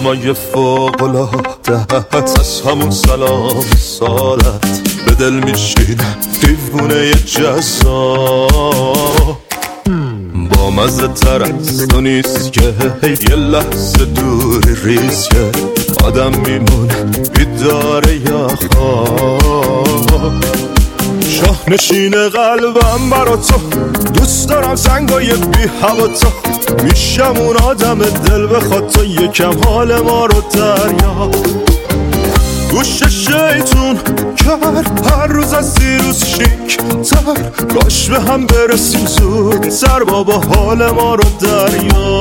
چشمای فوق‌العاده‌ات، از همون سلام سالت به دل میشینه دیوونه جذاب. با مزه تر از تو نیست که یه لحظه دوری ریسکه، آدم میمونه بیداره یا خواب. شاه نشین قلبم برا تو، دوست دارم زنگای بی هوا تو، میشم اون آدم دل بخواد تو یکم حال ما رو دریا. گوش شیطون کرد هر روز از دیروز شیک تر، کاش به هم برسیم زود سر بابا حال ما رو دریا.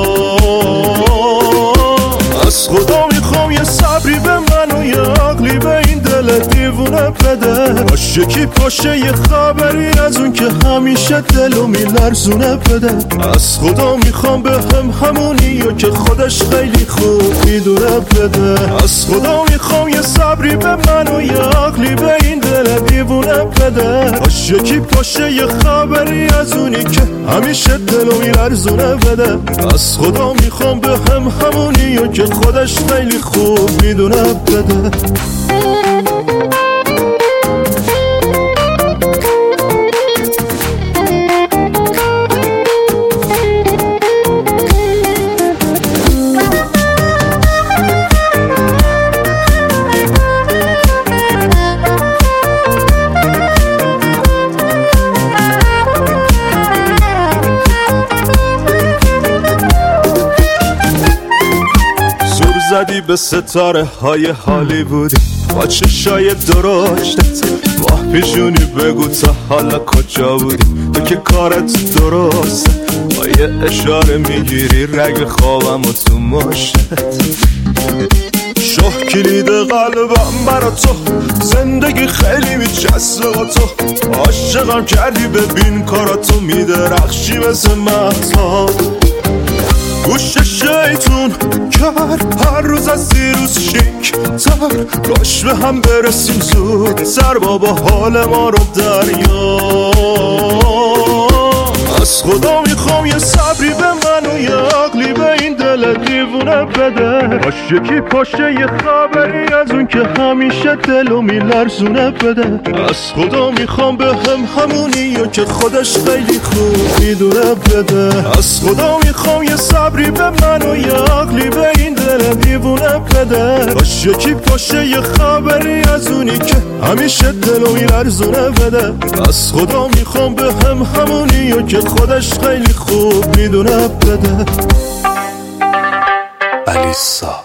از خدا میخوام یه صبری به من و یه عقلی به این دل دیوونه بده، باش یکی پاشه یه خبری از اون که همیشه دلو میلرزونه بده. از خدا میخوام به همونی و که خودش خیلی خوب میدونه بده. از خدا میخوام یه صبری به من و یه عقلی به این دل دیوونه بده، باش یکی پاشه یه خبری از اونی که همیشه دلو میلرزونه بده. از خدا میخوام به همونی و که خودش خیلی خوب میدونه بده. زدی به ستاره های هالیوودی با چشای درشتت، ماه پیشونی بگو تا حالا کجا بودی تو که کارت درسته، با یه اشاره میگیری رگ خوابم و تو مشتت. شاه کلید قلبم برا تو، زندگی خیلی میچسبه با تو، عاشقم کردی ببین کاراتو میدرخشی مثل مهتاب. گوش شیطون کرد هر روز از دیروز شیک تر، کاش به هم برسیم زود سر بابا حال ما رو دریا. از خدا میخوام یه صبری به من و یه عقلی به این دل دیوونه بده، باش یکی پاشه یه خبری از اون که همیشه دلو میلرزونه بده. از خدا میخوام به همونی و که خودش خیلی خوب میدونه بده. از خدا میخوام یه صبری به من و یه عقلی به این دل دیوونه بده، باش یکی پاشه یه خبری از اونی که همیشه دلو میلرزونه بده. از خدا میخوام به همونی و که خودش خیلی خوب میدونه بده. الیسا